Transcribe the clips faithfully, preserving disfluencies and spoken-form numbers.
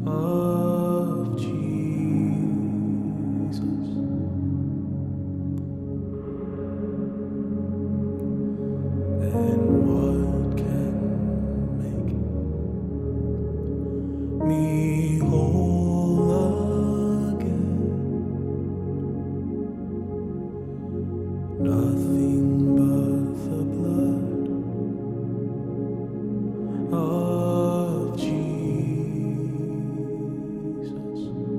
of Jesus. And what can make me whole again? Nothing but the blood of Jesus.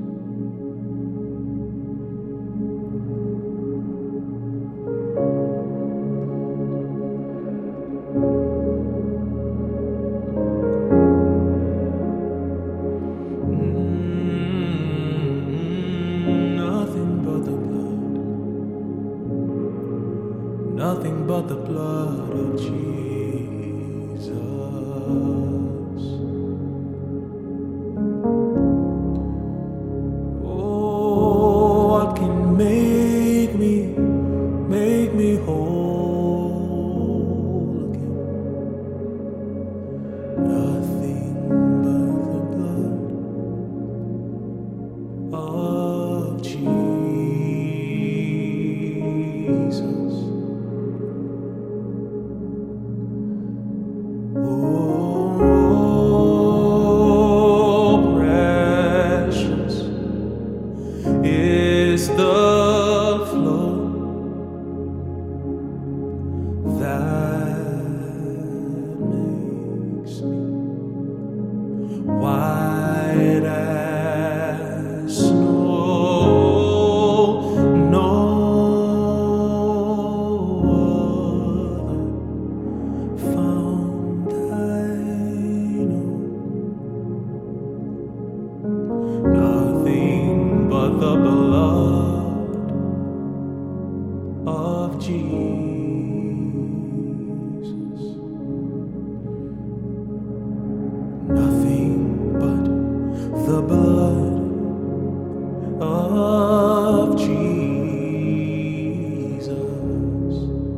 Mm, nothing but the blood, nothing but the blood of Jesus. Oh, what can make me, make me whole again? Nothing but the blood of Jesus. Oh, precious is the flow that makes me white as snow. No other found I know. Nothing but the blood of Jesus. Nothing but the blood of Jesus.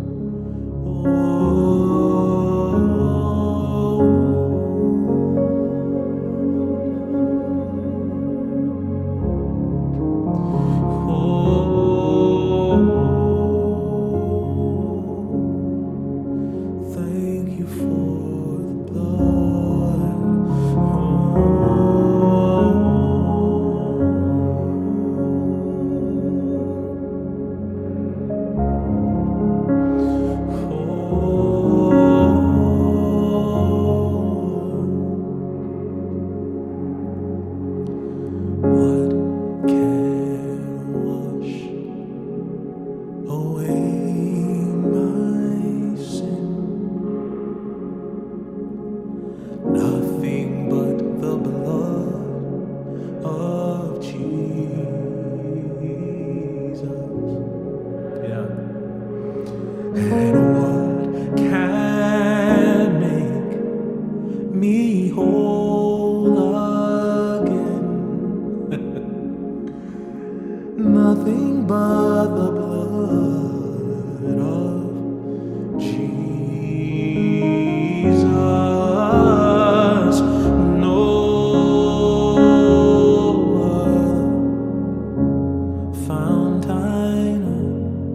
Thank you for the blood. What can wash away my sin? Nothing but the blood of Jesus. Yeah. And what can make me whole again? Nothing but the blood of Jesus. No other fount I know.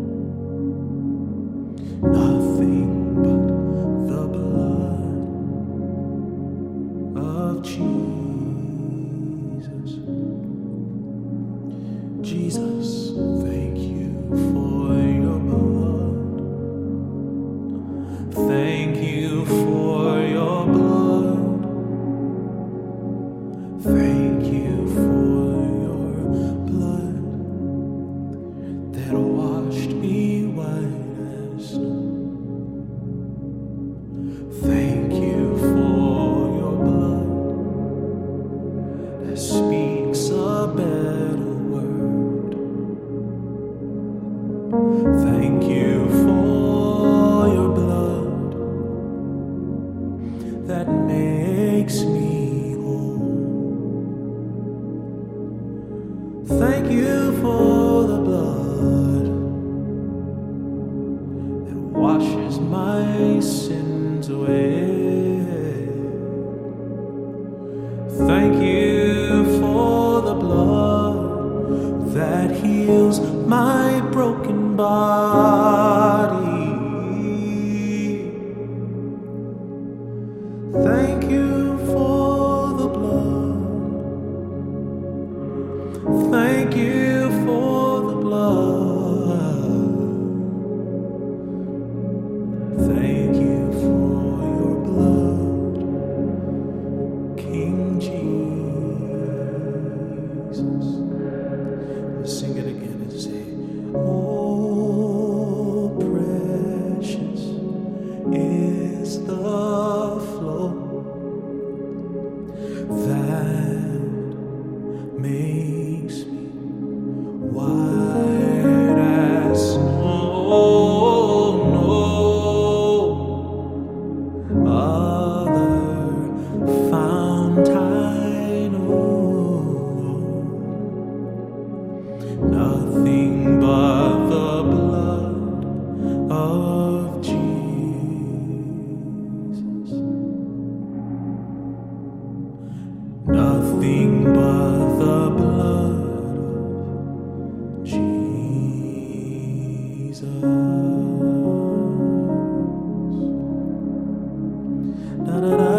Nothing but the blood of Jesus. Jesus, thank you for your blood. Thank you for your blood. Thank you for your blood that washed me white as snow. Thank you for your blood that speaks a better word. Thank you for your blood that makes me whole. Thank you for the blood that washes my sins away. Thank you that heals my broken body. Thank you for the blood. Thank you for the blood. Thank you for your blood, King Jesus. Let's sing it again and say, oh, precious is the flow that makes me white as snow. No other fount I know, nothing but the blood of Jesus. Nothing but the blood of Jesus. Da, da, da.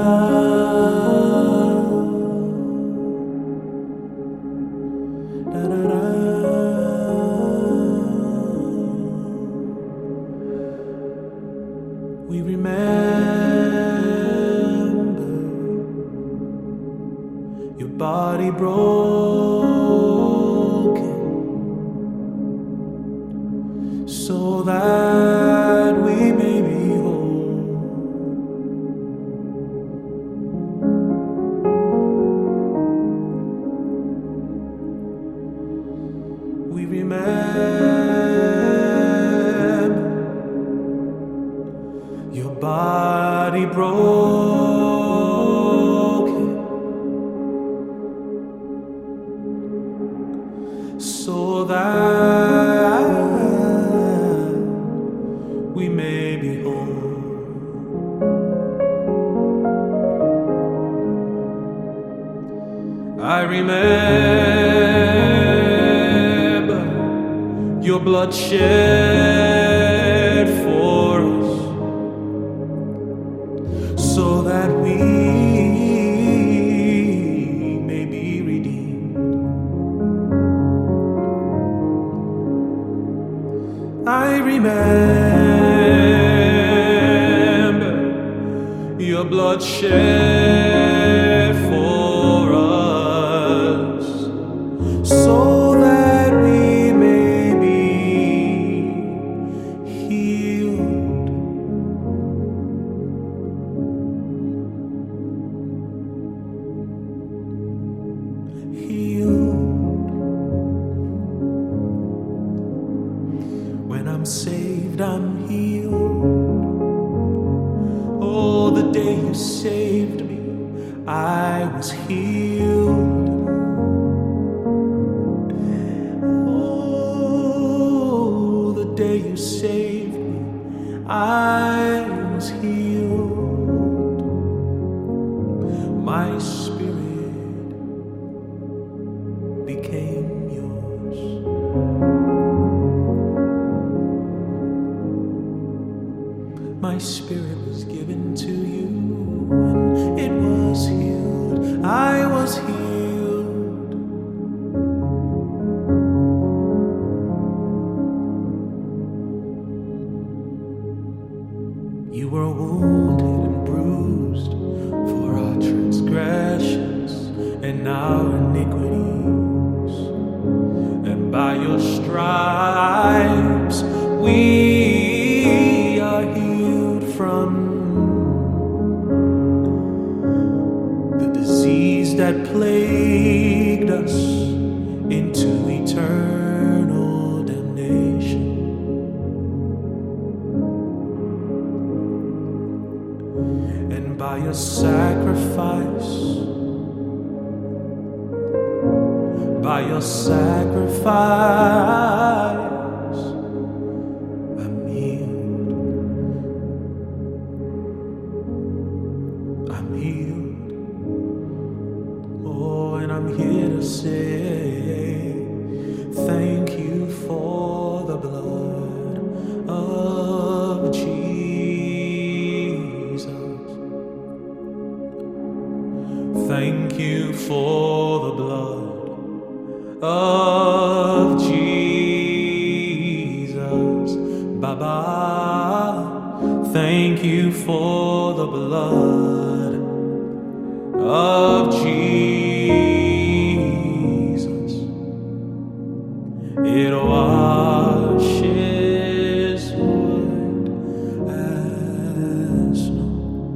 Da, da, da. We remember your body broken so that we may be whole. We remember your body broken so that we may be whole. I remember your blood shed for us so that we may be redeemed. I remember your blood shed for us so that we may be healed. Healed. When I'm saved, I'm healed. Oh, the day you saved me, I was healed. Oh, the day you saved me, I was healed. My spirit became yours. My spirit was given to you, and it was healed. I was healed. You were wounded and bruised for our transgressions and our iniquities, and by your stripes we are healed from the disease that plagued us into eternal damnation. And by your sacrifice, by your sacrifice, I'm healed. I'm healed. Oh, and I'm here to say Thank you for the blood of Jesus. Thank you for the blood of Jesus. Baba, thank you for the blood of Jesus. It washes white as snow.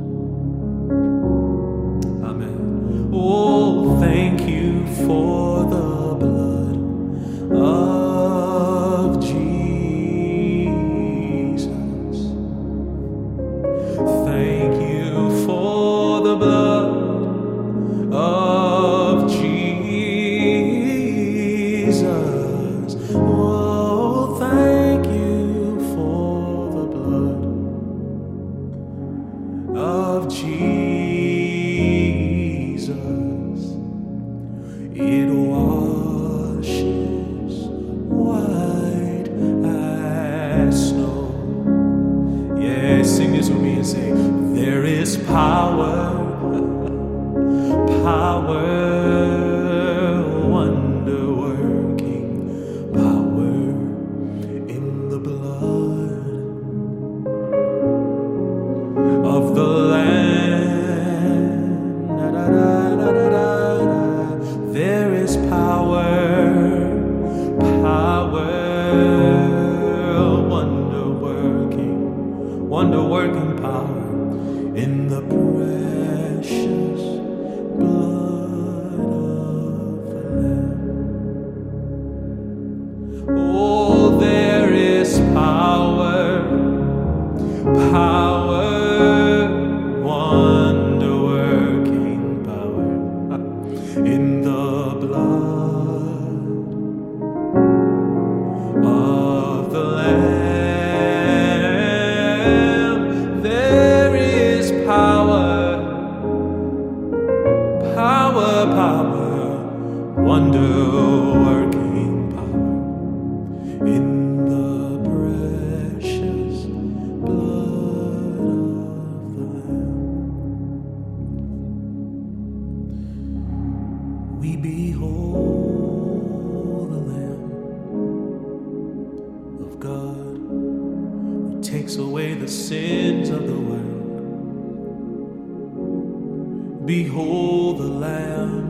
Amen. Oh, thank you for the blood of Jesus. Thank you for the blood of Jesus. Oh, thank you for the blood of Jesus. It washes white as snow. Yeah, sing this with me and say, there is power, power, wonder-working power in the blood of the Lamb. Da, da, da, da, da, da. There is power, power, wonder-working, wonder-working power in the precious blood of the Lamb. Oh, there is power, power, wonder-working power in the blood of the Lamb. There is power, power, power, wonder-working power in the precious blood of the Lamb. We behold the Lamb of God who takes away the sins of the world. Behold the Lamb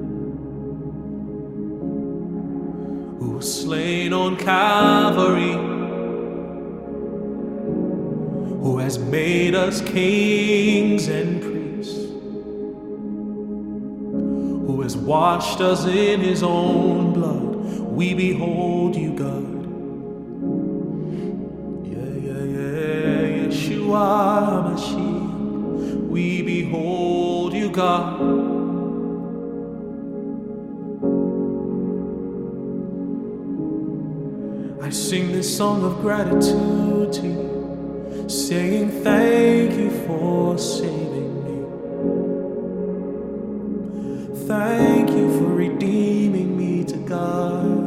who was slain on Calvary, who has made us kings and priests, who has washed us in his own blood. We behold you, God. Yeah, yeah, yeah, Yeshua Mashiach. We behold you, God. I sing this song of gratitude to you, saying thank you for saving me. Thank you for redeeming me to God.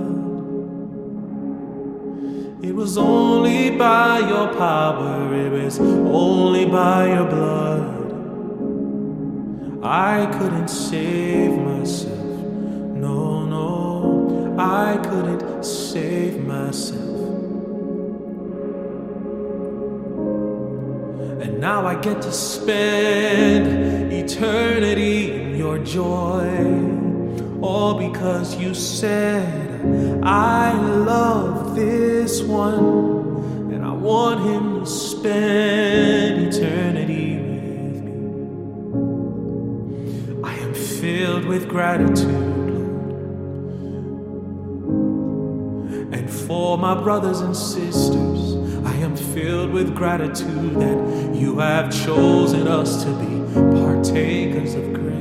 It was only by your power, it was only by your blood. I couldn't save myself. No, no, I couldn't save myself. And now I get to spend eternity in your joy. All because you said, I love this one, and I want him to spend eternity with me. I am filled with gratitude, Lord. And for my brothers and sisters, I am filled with gratitude that you have chosen us to be partakers of grace.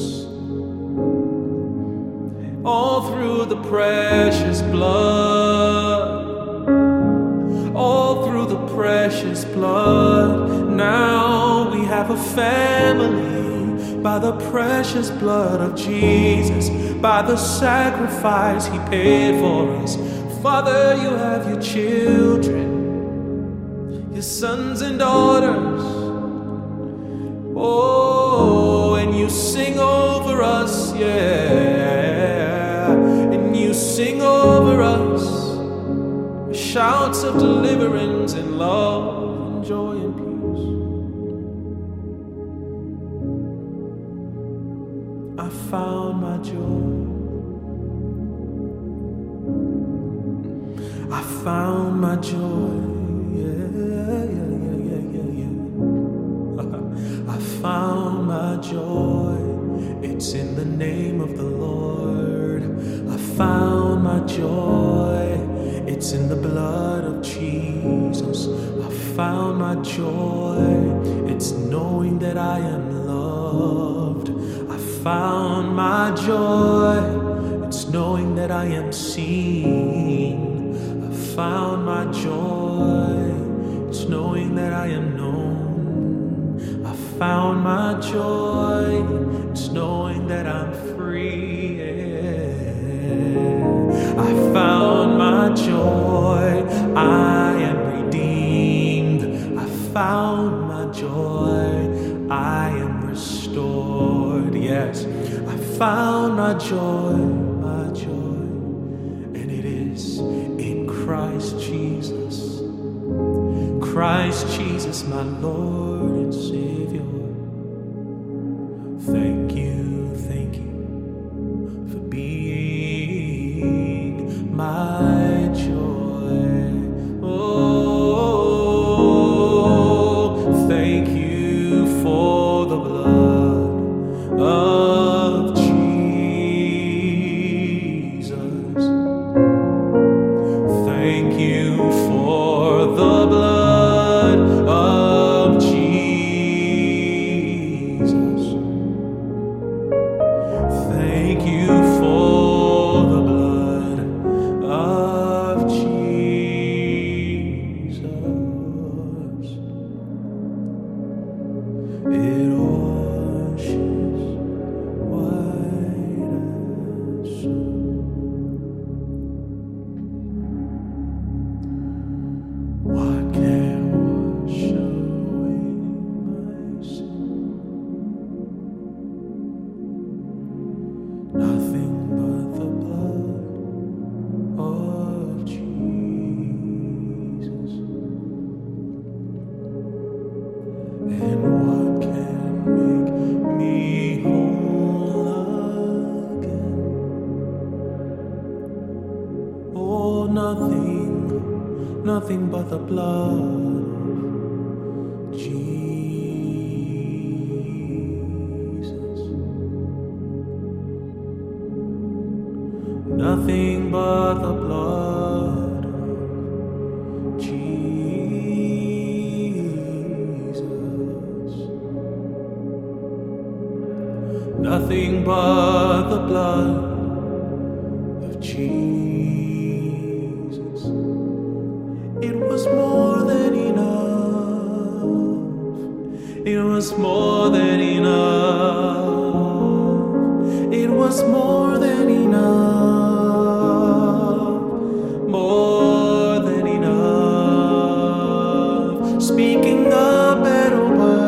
All through the precious blood, all through the precious blood, now we have a family. by the precious blood of Jesus, by the sacrifice he paid for us. Father, you have your children, your sons and daughters. Oh, and you sing over us, yeah, and you sing over us shouts of deliverance and love and joy and peace. I found my joy. I found my joy. Yeah, yeah, yeah, yeah, yeah, yeah. I found my joy. It's in the name of the Lord. I found my joy. It's in the blood of Jesus. I found my joy. It's knowing that I am loved. I found my joy. It's knowing that I am seen. I found my joy. It's knowing that I am known. I found my joy. It's knowing that I'm free. Yeah. I found my joy. I am redeemed. I found my joy. I am restored. Yes, I found my joy, my joy, and it is in Christ Jesus. Christ Jesus, my Lord and Savior. Thank you, thank you for being my joy. Oh, thank you for the blood of Jesus. Thank you for the blood of Jesus. Thank you for the blood of Jesus. It washes white as snow. What can wash away my sin? Nothing but the blood of Jesus. And what can make me whole again? Oh, nothing, nothing but the blood of Jesus. Nothing but the blood of Jesus. Nothing but the blood of Jesus. It was more than enough. It was more than enough. It was more than enough. More than enough. Speaking a better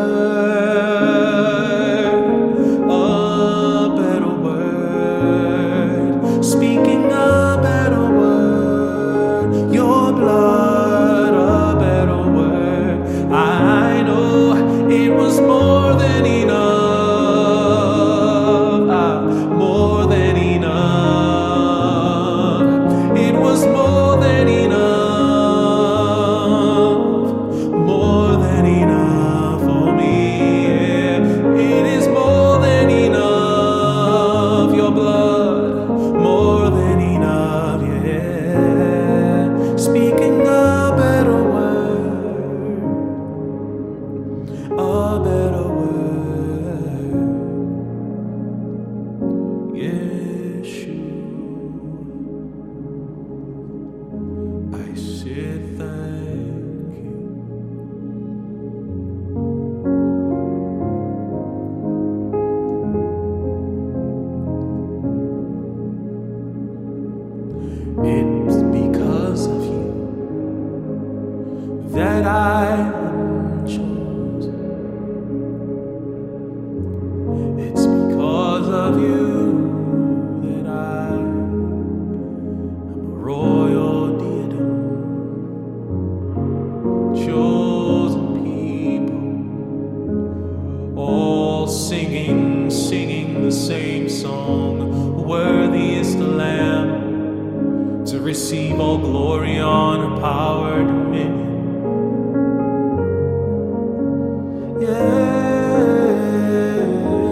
word. A better word. Speaking a better word. Your blood, a better word. I know it was more than enough. Ah, more than enough. It's because of you that I am chosen. It's because of you that I am a royal diadem, chosen people, all singing, singing the same song. Worthy is the Lamb to receive all glory, honor, power, dominion. Yeah,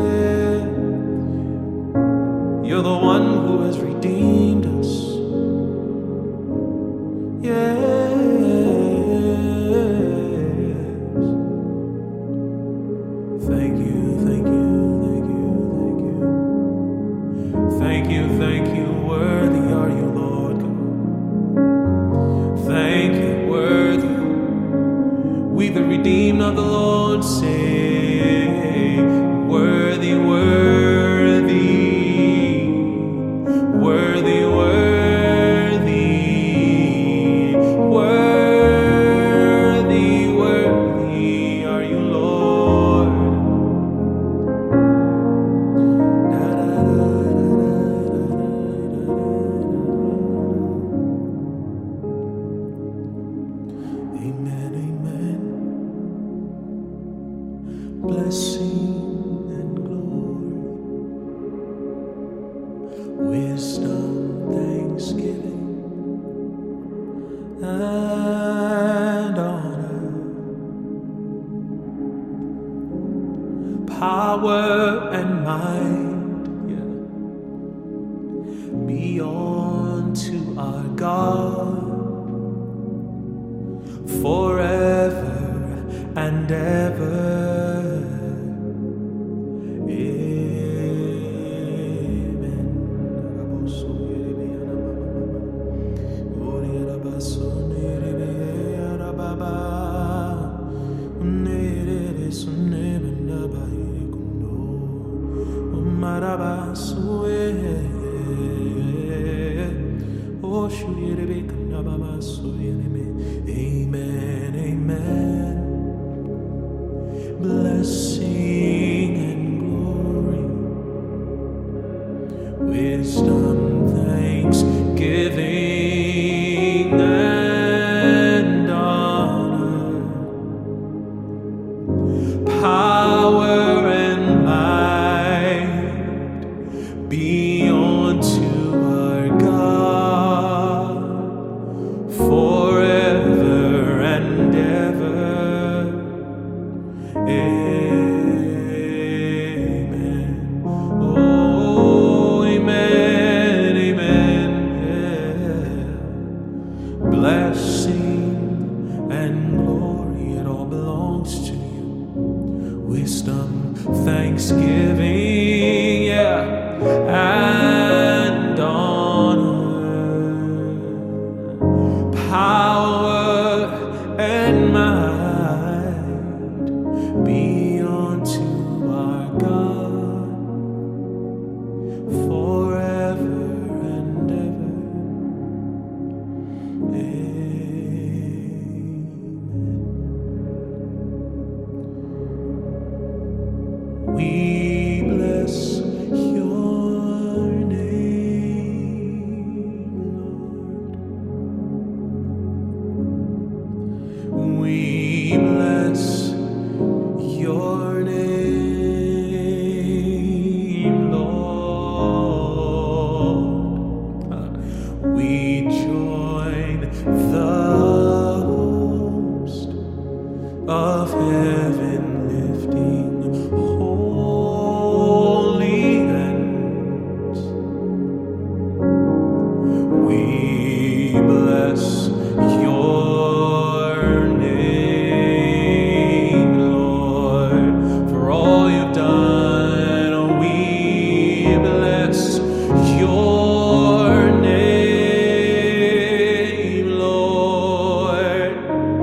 you're the one who has redeemed us. Yes, thank you, thank you, thank you, thank you, thank you, thank you. Worthy are you, Lord God. Thank you, worthy. We the redeemed of the Lord say, worthy, worthy, worthy, worthy, worthy, worthy are you, Lord. Amen, amen. Blessing and glory, wisdom, thanksgiving, and honor, power and might, yeah, be unto our God forever and ever. Amen, amen. Blessing and glory, wisdom, thanksgiving, and honor, power and might be unto our God forever and ever. Amen. Oh, amen, amen. Yeah. Blessing and glory, it all belongs to you. Wisdom, thanksgiving, yeah, and honor, power and might be unto our God forever and ever. Amen. We bless your name, Lord. We bless your name, Lord. We join the host of heaven lifting holy hands. We bless your name, Lord, for all you've done. We bless your name, Lord.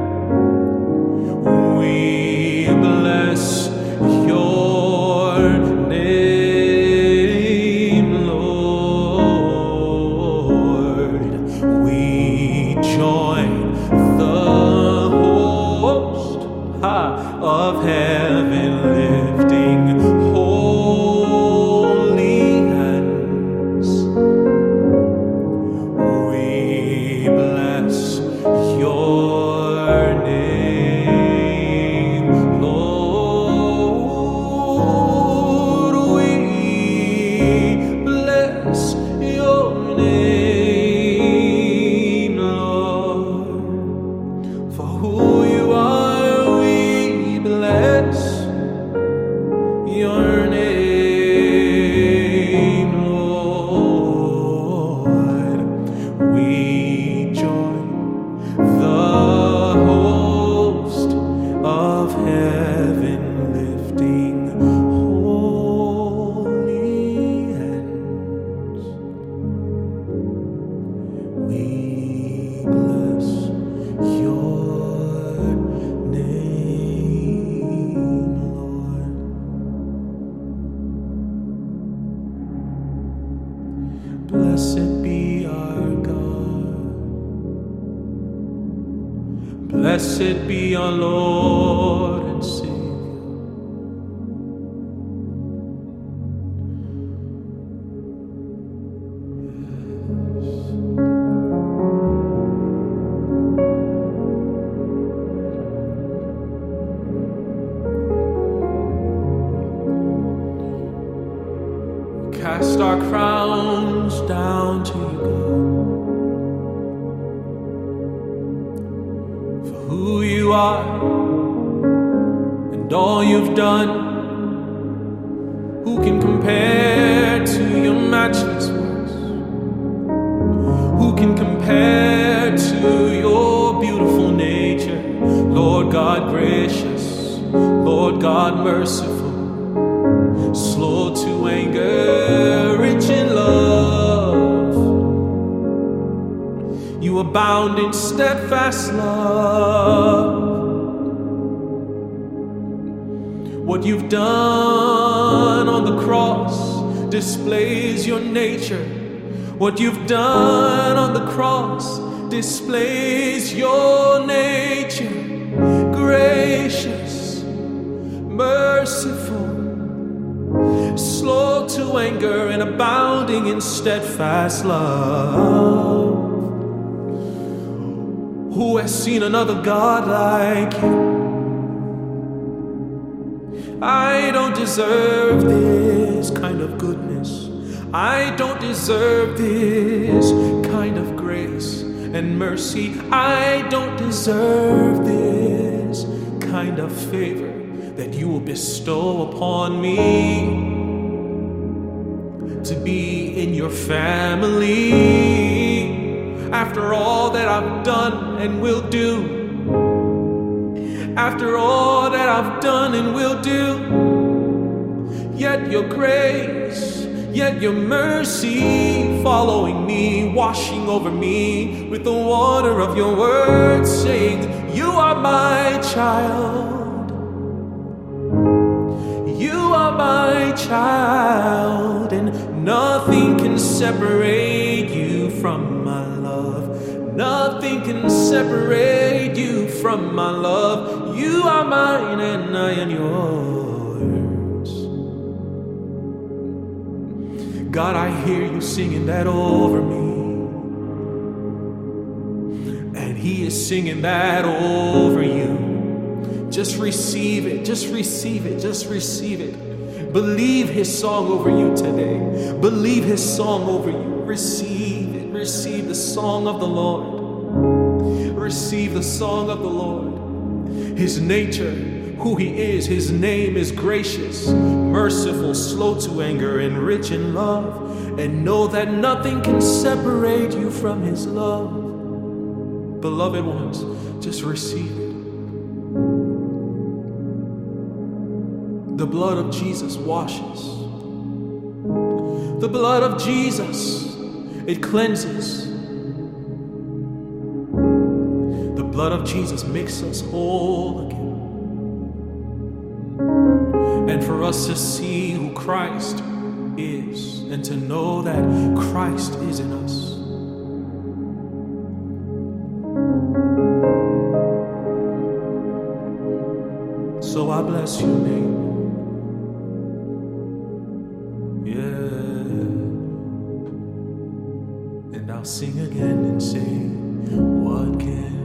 We bless your name, Lord. Blessed be our Lord and Savior. Cast our crowns down to you, God, for who you are and all you've done. Who can compare to your matchless works? Who can compare to your beautiful nature? Lord God gracious, Lord God merciful, slow to anger, rich in love. You abound in steadfast love. What you've done on the cross displays your nature. What you've done on the cross displays your nature. Gracious, merciful, slow to anger and abounding in steadfast love. Who has seen another God like you? I don't deserve this kind of goodness. I don't deserve this kind of grace and mercy. I don't deserve this kind of favor that you will bestow upon me, to be in your family. After all that I've done and will do, after all that I've done and will do, yet your grace, yet your mercy following me, washing over me with the water of your word, saying, you are my child. You are my child, and nothing can separate you from my love. Nothing can separate you from my love. You are mine and I am yours. God, I hear you singing that over me, and He is singing that over you. Just receive it, just receive it, just receive it. Believe His song over you today. Believe His song over you. Receive it, receive the song of the Lord. Receive the song of the Lord. His nature, who He is, His name is gracious, merciful, slow to anger, and rich in love. And know that nothing can separate you from His love. Beloved ones, just receive it. The blood of Jesus washes. The blood of Jesus, it cleanses. The blood of Jesus makes us whole again. And for us to see who Christ is, and to know that Christ is in us. So I bless your name. Yeah. And I'll sing again and say, what can